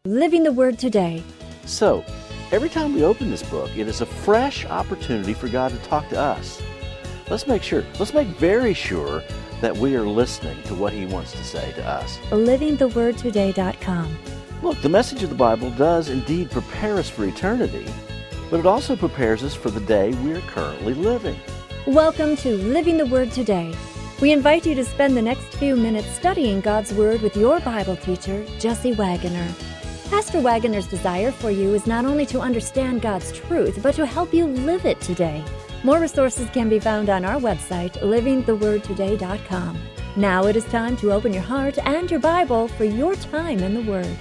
Living the Word Today. So, every time we open this book, it is a fresh opportunity for God to talk to us. Let's make very sure that we are listening to what He wants to say to us. LivingTheWordToday.com. Look, the message of the Bible does indeed prepare us for eternity, but it also prepares us for the day we are currently living. Welcome to Living the Word Today. We invite you to spend the next few minutes studying God's Word with your Bible teacher, Jesse Wagoner. Pastor Wagoner's desire for you is not only to understand God's truth, but to help you live it today. More resources can be found on our website, livingthewordtoday.com. Now it is time to open your heart and your Bible for your time in the Word.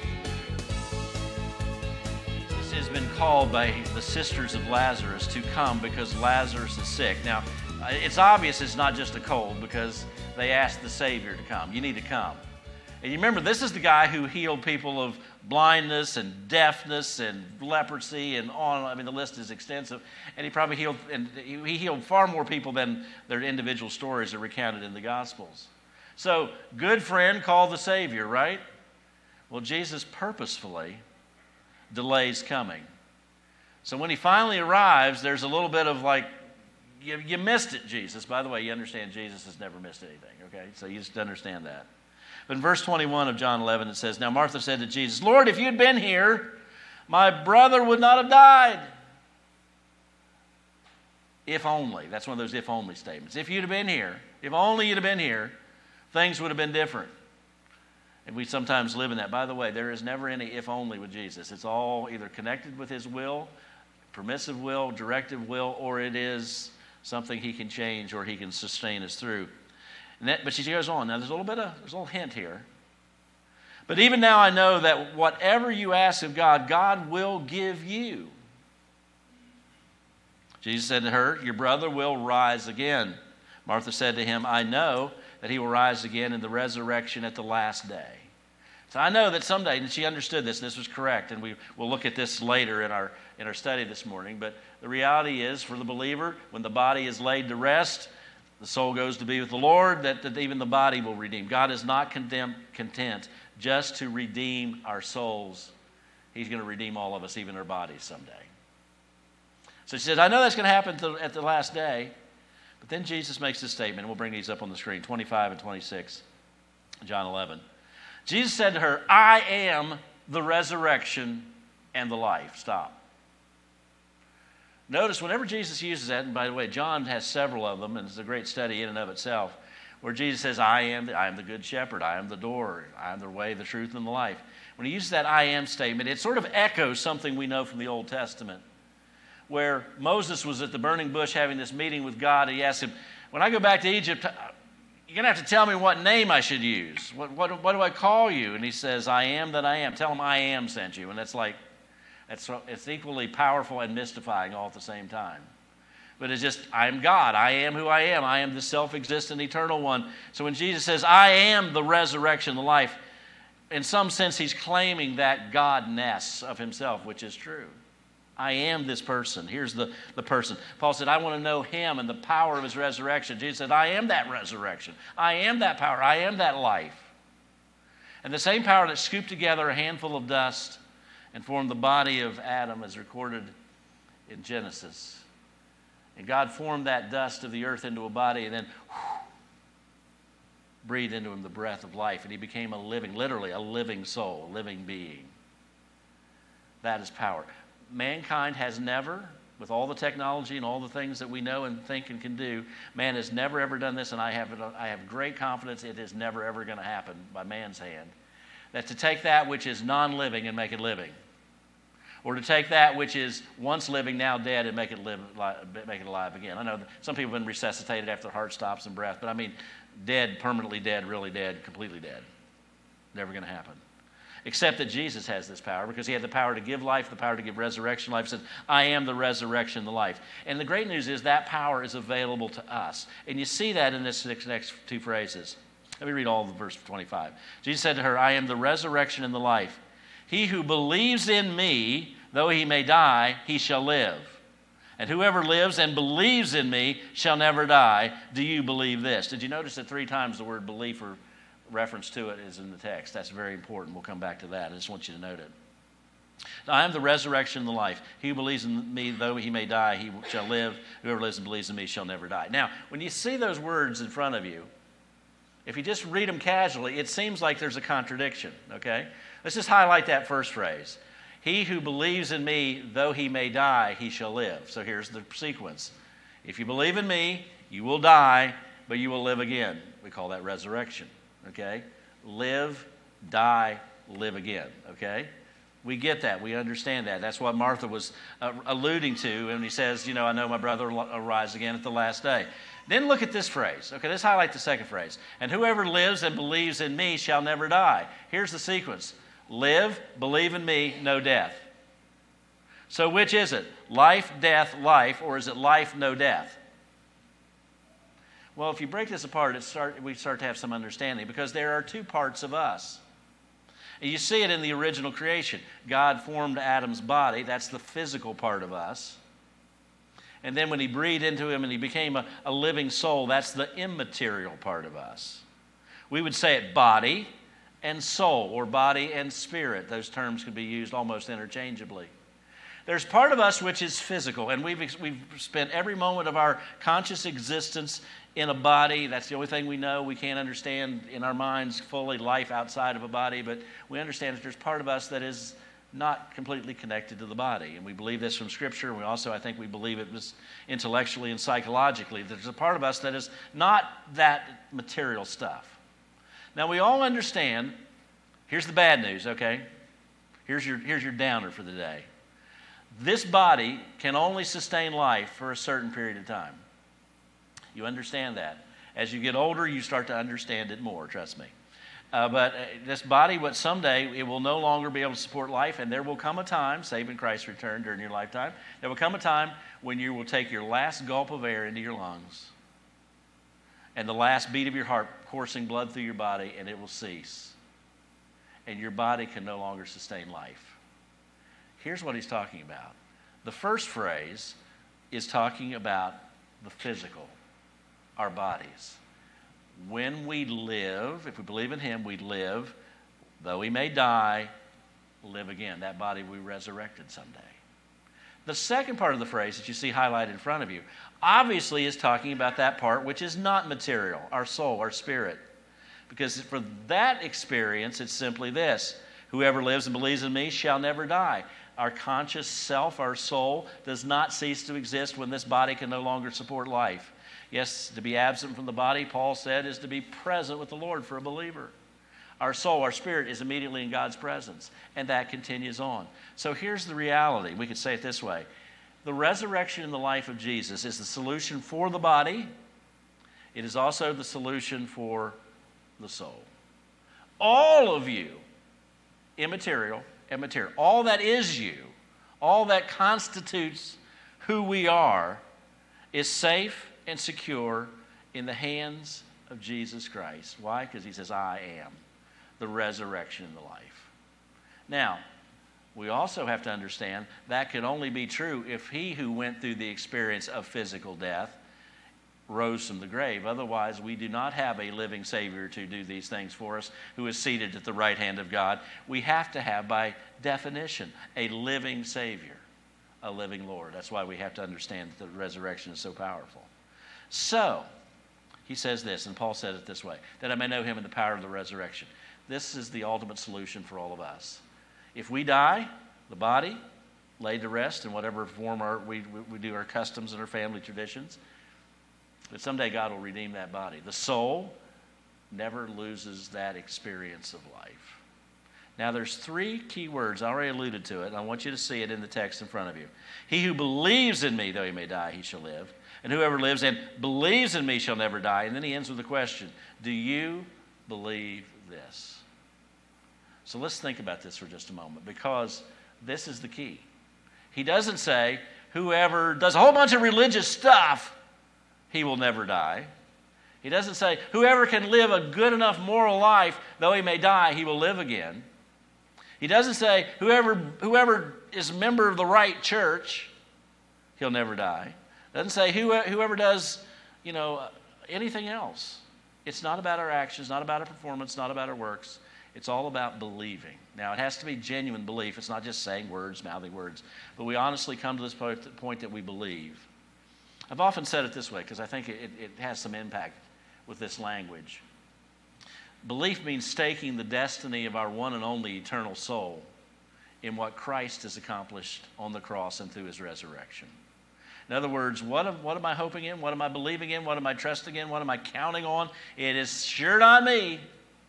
This has been called by the sisters of Lazarus to come because Lazarus is sick. Now, it's obvious it's not just a cold because they asked the Savior to come. You need to come. And you remember, this is the guy who healed people of blindness and deafness and leprosy and on. I mean, the list is extensive. And he probably healed far more people than their individual stories are recounted in the Gospels. So, good friend called the Savior, right? Well, Jesus purposefully delays coming. So when he finally arrives, there's a little bit of like, you missed it, Jesus. By the way, you understand Jesus has never missed anything, okay? So you just understand that. But in verse 21 of John 11, it says, "Now Martha said to Jesus, 'Lord, if you'd been here, my brother would not have died.'" If only. That's one of those if only statements. If you'd have been here, if only you'd have been here, things would have been different. And we sometimes live in that. By the way, there is never any if only with Jesus. It's all either connected with His will, permissive will, directive will, or it is something He can change or He can sustain us through. But she goes on. Now, there's a little hint here. "But even now I know that whatever you ask of God, God will give you." Jesus said to her, "Your brother will rise again." Martha said to Him, "I know that he will rise again in the resurrection at the last day." So I know that someday, and she understood this, and this was correct, and we'll look at this later in our study this morning, but the reality is, for the believer, when the body is laid to rest, the soul goes to be with the Lord, that even the body will redeem. God is not content just to redeem our souls. He's going to redeem all of us, even our bodies someday. So she says, "I know that's going to happen at the last day." But then Jesus makes this statement, and we'll bring these up on the screen, 25 and 26, John 11. Jesus said to her, "I am the resurrection and the life." Stop. Notice whenever Jesus uses that, and by the way, John has several of them, and it's a great study in and of itself, where Jesus says, I am the good shepherd, I am the door, I am the way, the truth, and the life. When he uses that I am statement, it sort of echoes something we know from the Old Testament, where Moses was at the burning bush having this meeting with God, and he asked him, "When I go back to Egypt, you're going to have to tell me what name I should use. What do I call you?" And he says, "I am that I am." Tell him I am sent you. And that's like, it's equally powerful and mystifying all at the same time. But it's just, I am God. I am who I am. I am the self-existent eternal one. So when Jesus says, "I am the resurrection, the life," in some sense he's claiming that godness of himself, which is true. I am this person. Here's the person. Paul said, "I want to know Him and the power of His resurrection." Jesus said, "I am that resurrection. I am that power. I am that life." And the same power that scooped together a handful of dust and formed the body of Adam is recorded in Genesis. And God formed that dust of the earth into a body and then breathed into him the breath of life. And he became literally a living soul, a living being. That is power. Mankind has never, with all the technology and all the things that we know and think and can do, man has never ever done this, and I have great confidence it is never ever going to happen by man's hand. That to take that which is non-living and make it living. Or to take that which is once living, now dead, and make it alive again. I know some people have been resuscitated after heart stops and breath, but I mean dead, permanently dead, really dead, completely dead. Never going to happen. Except that Jesus has this power, because He had the power to give life, the power to give resurrection life. He said, "I am the resurrection, the life." And the great news is that power is available to us. And you see that in this next two phrases. Let me read all of verse 25. Jesus said to her, "I am the resurrection and the life. He who believes in me, though he may die, he shall live. And whoever lives and believes in me shall never die. Do you believe this?" Did you notice that 3 times the word belief reference to it is in the text. That's very important. We'll come back to that. I just want you to note it. I am the resurrection and the life. He who believes in me, though he may die, he shall live. Whoever lives and believes in me shall never die. Now, when you see those words in front of you, if you just read them casually, it seems like there's a contradiction, okay? Let's just highlight that first phrase. He who believes in me, though he may die, he shall live. So here's the sequence. If you believe in me, you will die, but you will live again. We call that resurrection, okay? Live, die, live again, okay? We get that. We understand that. That's what Martha was alluding to when he says, I know my brother will arise again at the last day. Then look at this phrase. Okay, let's highlight the second phrase. And whoever lives and believes in me shall never die. Here's the sequence. Live, believe in me, no death. So which is it? Life, death, life, or is it life, no death? Well, if you break this apart, we start to have some understanding because there are two parts of us. And you see it in the original creation. God formed Adam's body. That's the physical part of us. And then when he breathed into him and he became a living soul, that's the immaterial part of us. We would say it body and soul, or body and spirit. Those terms could be used almost interchangeably. There's part of us which is physical, and we've spent every moment of our conscious existence in a body. That's the only thing we know. We can't understand in our minds fully life outside of a body, but we understand that there's part of us that is not completely connected to the body. And we believe this from Scripture, and we also, I think, we believe it was intellectually and psychologically. There's a part of us that is not that material stuff. Now, we all understand, here's the bad news, okay? Here's your downer for the day. This body can only sustain life for a certain period of time. You understand that. As you get older, you start to understand it more, trust me. But this body, someday, it will no longer be able to support life, and there will come a time, save in Christ's return during your lifetime, there will come a time when you will take your last gulp of air into your lungs, and the last beat of your heart coursing blood through your body, and it will cease. And your body can no longer sustain life. Here's what he's talking about. The first phrase is talking about the physical, our bodies. When we live, if we believe in him, we live, though we may die, live again. That body will be resurrected someday. The second part of the phrase that you see highlighted in front of you obviously is talking about that part which is not material, our soul, our spirit. Because for that experience, it's simply this: whoever lives and believes in me shall never die. Our conscious self, our soul, does not cease to exist when this body can no longer support life. Yes, to be absent from the body, Paul said, is to be present with the Lord for a believer. Our soul, our spirit, is immediately in God's presence, and that continues on. So here's the reality. We could say it this way. The resurrection in the life of Jesus is the solution for the body. It is also the solution for the soul. All of you, immaterial and material, all that is you, all that constitutes who we are, is safe and secure in the hands of Jesus Christ. Why? Because he says, I am the resurrection and the life. Now, we also have to understand that could only be true if he who went through the experience of physical death rose from the grave. Otherwise, we do not have a living Savior to do these things for us, who is seated at the right hand of God. We have to have, by definition, a living Savior, a living Lord. That's why we have to understand that the resurrection is so powerful. So, he says this, and Paul said it this way, that I may know him in the power of the resurrection. This is the ultimate solution for all of us. If we die, the body, laid to rest in whatever form we do our customs and our family traditions, but someday God will redeem that body. The soul never loses that experience of life. Now there's three key words. I already alluded to it, and I want you to see it in the text in front of you. He who believes in me, though he may die, he shall live. And whoever lives and believes in me shall never die. And then he ends with a question. Do you believe this? So let's think about this for just a moment, because this is the key. He doesn't say, whoever does a whole bunch of religious stuff, he will never die. He doesn't say, whoever can live a good enough moral life, though he may die, he will live again. He doesn't say, whoever is a member of the right church, he'll never die. Doesn't say whoever does, anything else It's not about our actions, not about our performance, not about our works. It's all about believing. Now, it has to be genuine belief. It's not just saying words, mouthing words. But we honestly come to this point that we believe. I've often said it this way because I think it has some impact with this language. Belief means staking the destiny of our one and only eternal soul in what Christ has accomplished on the cross and through his resurrection. In other words, what am I hoping in? What am I believing in? What am I trusting in? What am I counting on? It is sure not me.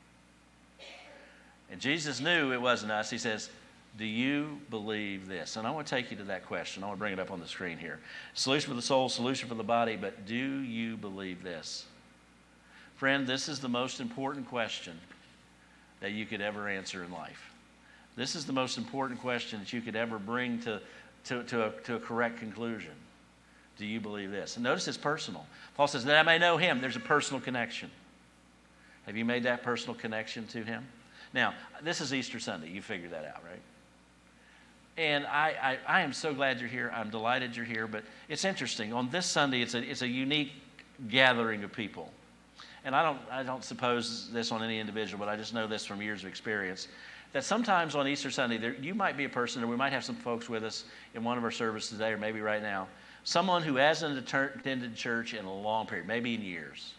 And Jesus knew it wasn't us. He says, do you believe this? And I want to take you to that question. I want to bring it up on the screen here. Solution for the soul, solution for the body, but do you believe this? Friend, this is the most important question that you could ever answer in life. This is the most important question that you could ever bring to a correct conclusion. Do you believe this? And notice it's personal. Paul says, that I may know him. There's a personal connection. Have you made that personal connection to him? Now, this is Easter Sunday. You figured that out, right? And I am so glad you're here. I'm delighted you're here. But it's interesting. On this Sunday, it's a unique gathering of people. And I don't suppose this on any individual, but I just know this from years of experience, that sometimes on Easter Sunday, you might be a person, or we might have some folks with us in one of our services today, or maybe right now, someone who hasn't attended church in a long period, maybe in years.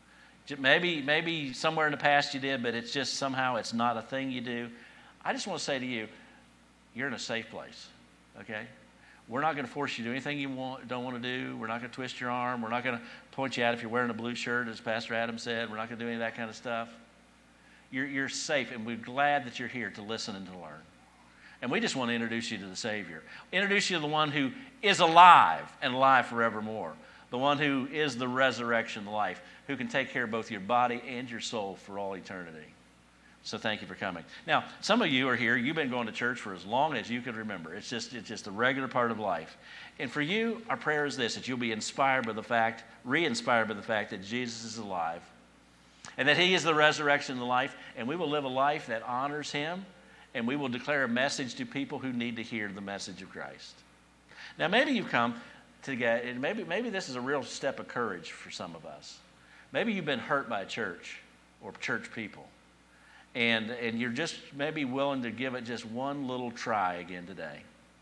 Maybe somewhere in the past you did, but it's just somehow it's not a thing you do. I just want to say to you, you're in a safe place, okay? We're not going to force you to do anything you don't want to do. We're not going to twist your arm. We're not going to point you out if you're wearing a blue shirt, as Pastor Adam said. We're not going to do any of that kind of stuff. You're safe, and we're glad that you're here to listen and to learn. And we just want to introduce you to the Savior. Introduce you to the one who is alive and alive forevermore. The one who is the resurrection, the life, who can take care of both your body and your soul for all eternity. So thank you for coming. Now, some of you are here. You've been going to church for as long as you can remember. It's just a regular part of life. And for you, our prayer is this, that you'll be inspired by the fact, re-inspired by the fact that Jesus is alive and that he is the resurrection and the life, and we will live a life that honors him, and we will declare a message to people who need to hear the message of Christ. Now, maybe you've come to get, and maybe this is a real step of courage for some of us. Maybe you've been hurt by a church or church people. And you're just maybe willing to give it just one little try again today.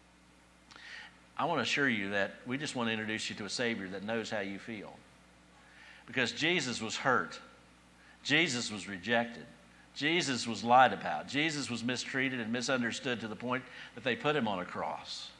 I want to assure you that we just want to introduce you to a Savior that knows how you feel. Because Jesus was hurt. Jesus was rejected. Jesus was lied about. Jesus was mistreated and misunderstood to the point that they put him on a cross.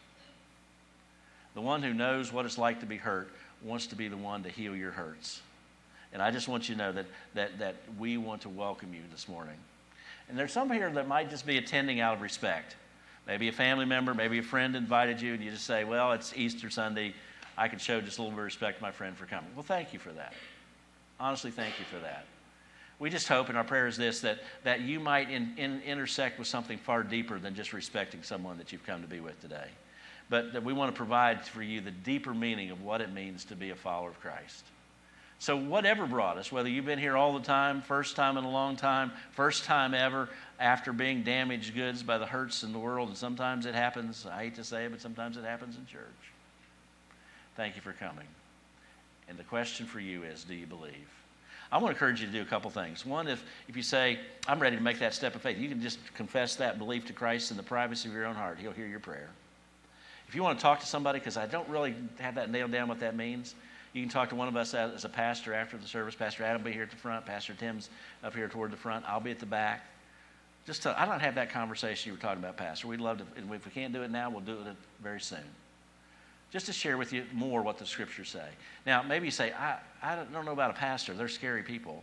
The one who knows what it's like to be hurt wants to be the one to heal your hurts. And I just want you to know that we want to welcome you this morning. And there's some here that might just be attending out of respect. Maybe a family member, maybe a friend invited you, and you just say, well, it's Easter Sunday. I can show just a little bit of respect to my friend for coming. Well, thank you for that. Honestly, thank you for that. We just hope, and our prayer is this, that you might intersect with something far deeper than just respecting someone that you've come to be with today. But that we want to provide for you the deeper meaning of what it means to be a follower of Christ. So whatever brought us, whether you've been here all the time, first time in a long time, first time ever, after being damaged goods by the hurts in the world, and sometimes it happens, I hate to say it, but sometimes it happens in church. Thank you for coming. And the question for you is, do you believe? I want to encourage you to do a couple things. One, if you say, I'm ready to make that step of faith, you can just confess that belief to Christ in the privacy of your own heart. He'll hear your prayer. If you want to talk to somebody, because I don't really have that nailed down what that means, you can talk to one of us as a pastor after the service. Pastor Adam will be here at the front. Pastor Tim's up here toward the front. I'll be at the back. I don't have that conversation you were talking about, Pastor. We'd love to, and if we can't do it now, we'll do it very soon. Just to share with you more what the Scriptures say. Now, maybe you say, I don't know about a pastor. They're scary people.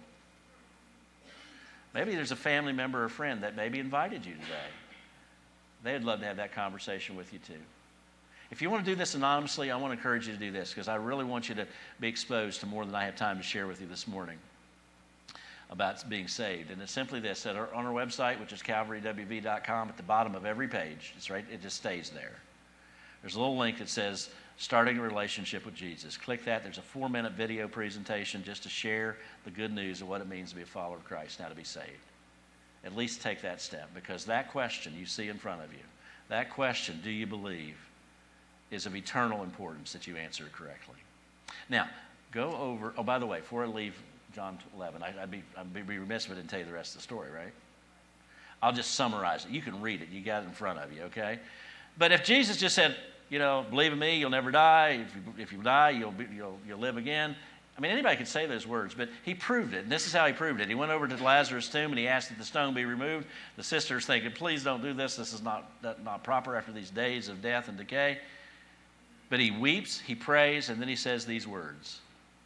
Maybe there's a family member or friend that maybe invited you today. They'd love to have that conversation with you too. If you want to do this anonymously, I want to encourage you to do this because I really want you to be exposed to more than I have time to share with you this morning about being saved. And it's simply this, that on our website, which is calvarywv.com, at the bottom of every page, it's right, it just stays there. There's a little link that says, starting a relationship with Jesus. Click that. There's a 4-minute video presentation just to share the good news of what it means to be a follower of Christ, now to be saved. At least take that step because that question you see in front of you, that question, do you believe, is of eternal importance that you answer it correctly. Now, go over, oh, by the way, before I leave John 11. I'd be remiss if I didn't tell you the rest of the story, right? I'll just summarize it. You can read it. You got it in front of you, okay? But if Jesus just said, believe in me, you'll never die. If you die, you'll live again. I mean, anybody could say those words, but he proved it. And this is how he proved it. He went over to Lazarus' tomb and he asked that the stone be removed. The sisters thinking, please don't do this. This is not proper after these days of death and decay. But he weeps, he prays, and then he says these words.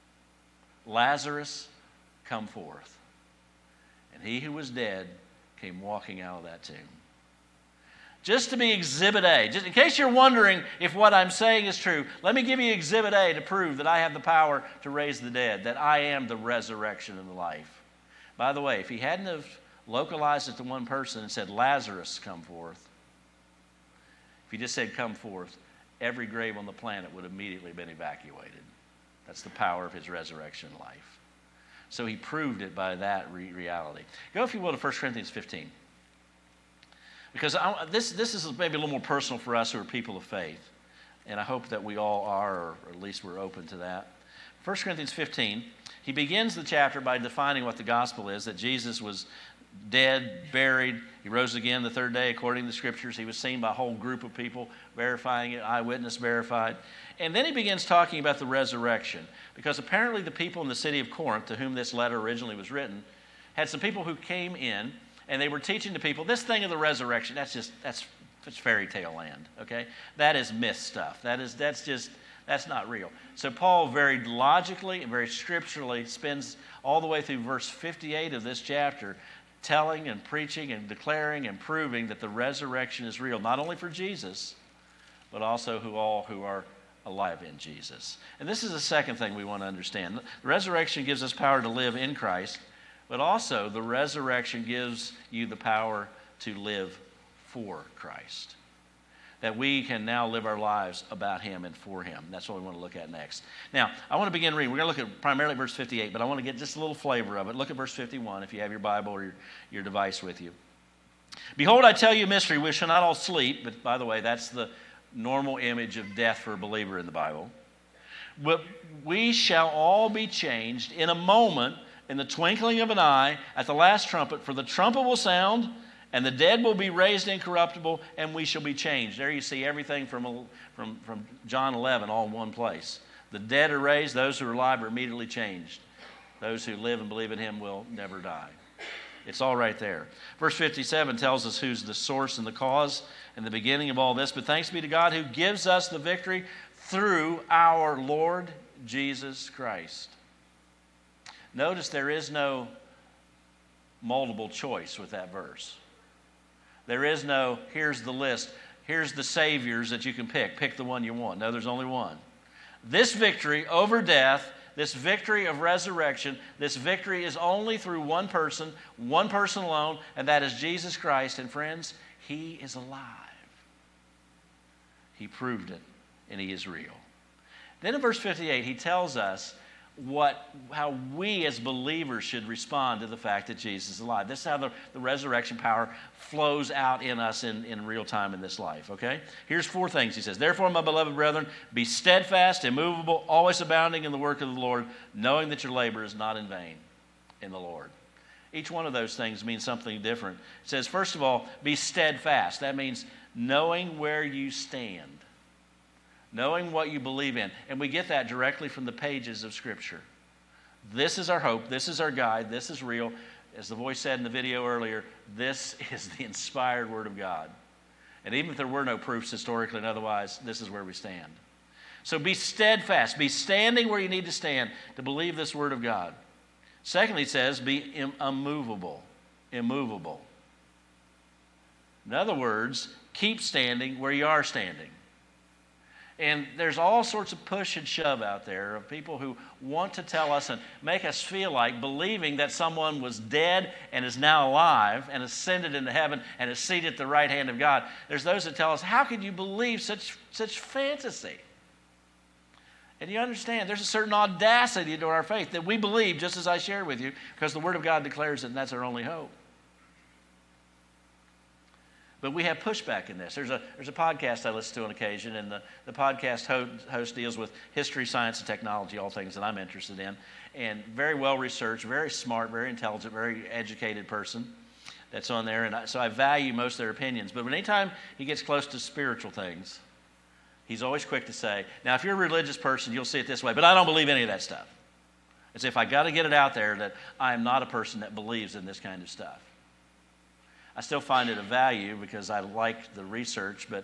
Lazarus, come forth. And he who was dead came walking out of that tomb. Just to be Exhibit A, just in case you're wondering if what I'm saying is true, let me give you Exhibit A to prove that I have the power to raise the dead, that I am the resurrection and the life. By the way, if he hadn't have localized it to one person and said, Lazarus, come forth, if he just said, come forth, every grave on the planet would have immediately been evacuated. That's the power of his resurrection and life. So he proved it by that reality. Go, if you will, to 1 Corinthians 15. Because this is maybe a little more personal for us who are people of faith. And I hope that we all are, or at least we're open to that. 1 Corinthians 15, he begins the chapter by defining what the gospel is, that Jesus was dead, buried. He rose again the third day according to the Scriptures. He was seen by a whole group of people verifying it, eyewitness verified. And then he begins talking about the resurrection. Because apparently the people in the city of Corinth, to whom this letter originally was written, had some people who came in and they were teaching the people, this thing of the resurrection, that's fairy tale land, okay? That is myth stuff. That's not real. So Paul very logically and very scripturally spends all the way through verse 58 of this chapter telling and preaching and declaring and proving that the resurrection is real, not only for Jesus, but also all who are alive in Jesus. And this is the second thing we want to understand. The resurrection gives us power to live in Christ, but also the resurrection gives you the power to live for Christ. That we can now live our lives about Him and for Him. That's what we want to look at next. Now, I want to begin reading. We're going to look at primarily verse 58, but I want to get just a little flavor of it. Look at verse 51 if you have your Bible or your device with you. Behold, I tell you a mystery. We shall not all sleep. But by the way, that's the normal image of death for a believer in the Bible. But we shall all be changed in a moment, in the twinkling of an eye, at the last trumpet. For the trumpet will sound, and the dead will be raised incorruptible, and we shall be changed. There you see everything from John 11 all in one place. The dead are raised. Those who are alive are immediately changed. Those who live and believe in Him will never die. It's all right there. Verse 57 tells us who's the source and the cause and the beginning of all this. But thanks be to God who gives us the victory through our Lord Jesus Christ. Notice there is no multiple choice with that verse. There is no, here's the list, here's the saviors that you can pick. Pick the one you want. No, there's only one. This victory over death, this victory of resurrection, this victory is only through one person alone, and that is Jesus Christ. And friends, He is alive. He proved it, and He is real. Then in verse 58, he tells us how we as believers should respond to the fact that Jesus is alive. This is how the resurrection power flows out in us in real time in this life, okay? Here's 4 things he says. Therefore, my beloved brethren, be steadfast, immovable, always abounding in the work of the Lord, knowing that your labor is not in vain in the Lord. Each one of those things means something different. It says, first of all, be steadfast. That means knowing where you stand. Knowing what you believe in. And we get that directly from the pages of Scripture. This is our hope. This is our guide. This is real. As the voice said in the video earlier, this is the inspired Word of God. And even if there were no proofs historically and otherwise, this is where we stand. So be steadfast. Be standing where you need to stand to believe this Word of God. Secondly, it says be immovable. Immovable. In other words, keep standing where you are standing. And there's all sorts of push and shove out there of people who want to tell us and make us feel like believing that someone was dead and is now alive and ascended into heaven and is seated at the right hand of God. There's those that tell us, how could you believe such fantasy? And you understand, there's a certain audacity to our faith that we believe, just as I shared with you, because the Word of God declares it, and that's our only hope. But we have pushback in this. There's a podcast I listen to on occasion, and the podcast host deals with history, science, and technology, all things that I'm interested in. And very well researched, very smart, very intelligent, very educated person that's on there. And so I value most of their opinions. But anytime he gets close to spiritual things, he's always quick to say, now if you're a religious person, you'll see it this way, but I don't believe any of that stuff. As if I got to get it out there that I am not a person that believes in this kind of stuff. I still find it of value because I like the research, but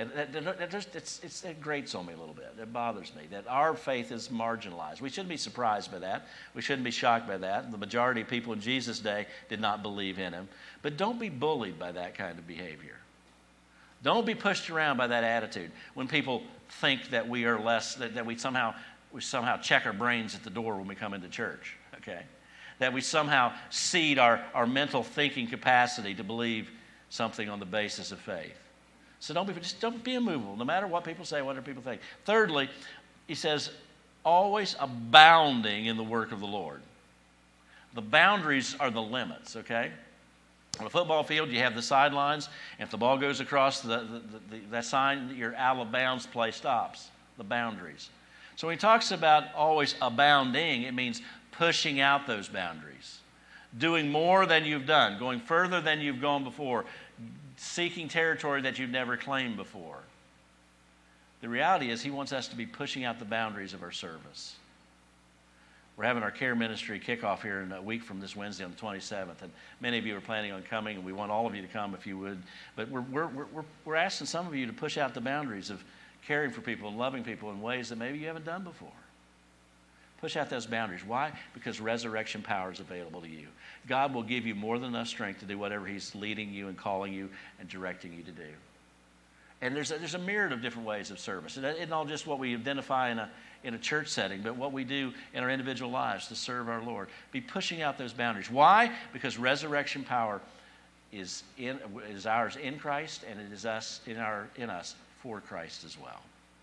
it grates on me a little bit. It bothers me that our faith is marginalized. We shouldn't be surprised by that. We shouldn't be shocked by that. The majority of people in Jesus' day did not believe in him. But don't be bullied by that kind of behavior. Don't be pushed around by that attitude when people think that we are less, that we somehow check our brains at the door when we come into church, okay? That we somehow cede our mental thinking capacity to believe something on the basis of faith. So don't be immovable, no matter what people say, whatever people think. Thirdly, he says, always abounding in the work of the Lord. The boundaries are the limits, okay? On a football field, you have the sidelines. If the ball goes across that sign, your out of bounds play stops, the boundaries. So when he talks about always abounding, it means pushing out those boundaries, doing more than you've done, going further than you've gone before, seeking territory that you've never claimed before. The reality is he wants us to be pushing out the boundaries of our service. We're having our care ministry kickoff here in a week from this Wednesday on the 27th, and many of you are planning on coming, and we want all of you to come if you would. But we're asking some of you to push out the boundaries of caring for people and loving people in ways that maybe you haven't done before. Push out those boundaries. Why? Because resurrection power is available to you. God will give you more than enough strength to do whatever he's leading you and calling you and directing you to do. And there's a myriad of different ways of service. It isn't all just what we identify in a church setting, but what we do in our individual lives to serve our Lord. Be pushing out those boundaries. Why? Because resurrection power is ours in Christ, and it is in us for Christ as well.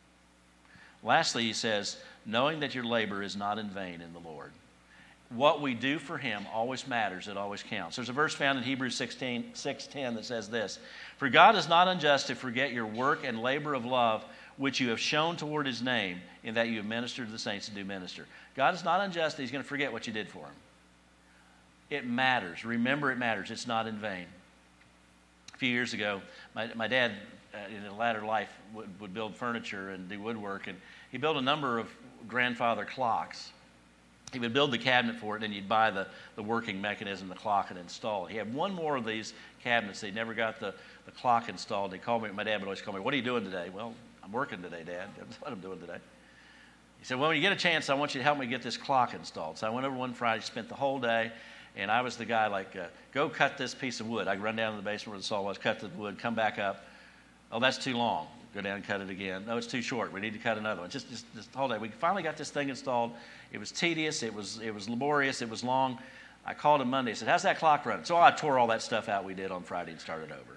Lastly, he says, knowing that your labor is not in vain in the Lord. What we do for him always matters. It always counts. There's a verse found in Hebrews 6:10 that says this, for God is not unjust to forget your work and labor of love, which you have shown toward his name, in that you have ministered to the saints and do minister. God is not unjust that he's going to forget what you did for him. It matters. Remember, it matters. It's not in vain. A few years ago, my dad, in a latter life, would build furniture and do woodwork, and he built a number of grandfather clocks. He would build the cabinet for it, and you'd buy the working mechanism, the clock, and install it. He had one more of these cabinets. He never got the clock installed. He called me. My dad would always call me, what are you doing today? Well, I'm working today, Dad. That's what I'm doing today. He said, well, when you get a chance, I want you to help me get this clock installed. So I went over one Friday, spent the whole day, and I was the guy go cut this piece of wood. I'd run down to the basement where the saw was, cut the wood, come back up. Oh, that's too long. Go down and cut it again. No, it's too short. We need to cut another one. Just the whole day. We finally got this thing installed. It was tedious. It was laborious. It was long. I called him Monday. I said, how's that clock running? So I tore all that stuff out we did on Friday and started over.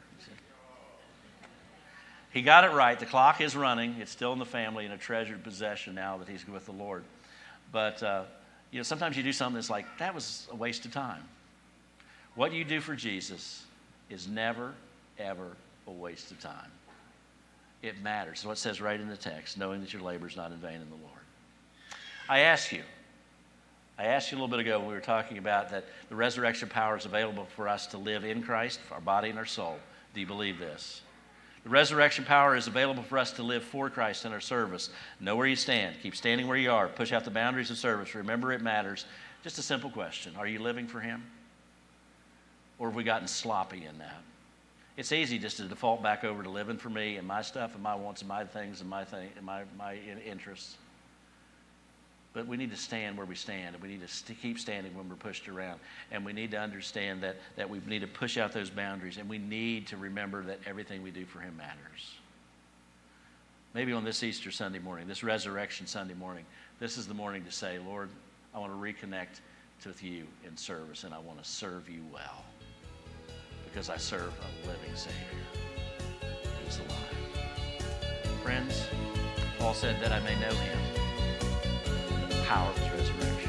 He got it right. The clock is running. It's still in the family and a treasured possession now that he's with the Lord. But, sometimes you do something that's like, that was a waste of time. What you do for Jesus is never, ever a waste of time. It matters. So it says right in the text, knowing that your labor is not in vain in the Lord. I asked you a little bit ago when we were talking about that the resurrection power is available for us to live in Christ, our body and our soul. Do you believe this? The resurrection power is available for us to live for Christ in our service. Know where you stand. Keep standing where you are. Push out the boundaries of service. Remember, it matters. Just a simple question. Are you living for him? Or have we gotten sloppy in that? It's easy just to default back over to living for me and my stuff and my wants and my things and my interests. But we need to stand where we stand, and we need to keep standing when we're pushed around. And we need to understand that we need to push out those boundaries, and we need to remember that everything we do for him matters. Maybe on this Easter Sunday morning, this Resurrection Sunday morning, this is the morning to say, Lord, I want to reconnect with you in service, and I want to serve you well, because I serve a living Savior who's alive. Friends, Paul said that I may know him, the power of his resurrection.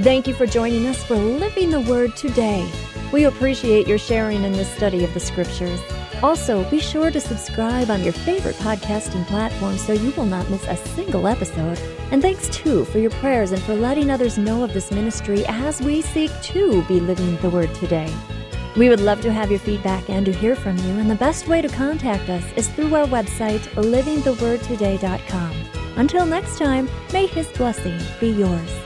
Thank you for joining us for Living the Word Today. We appreciate your sharing in this study of the Scriptures. Also, be sure to subscribe on your favorite podcasting platform so you will not miss a single episode. And thanks, too, for your prayers and for letting others know of this ministry as we seek to be living the Word today. We would love to have your feedback and to hear from you, and the best way to contact us is through our website, livingthewordtoday.com. Until next time, may His blessing be yours.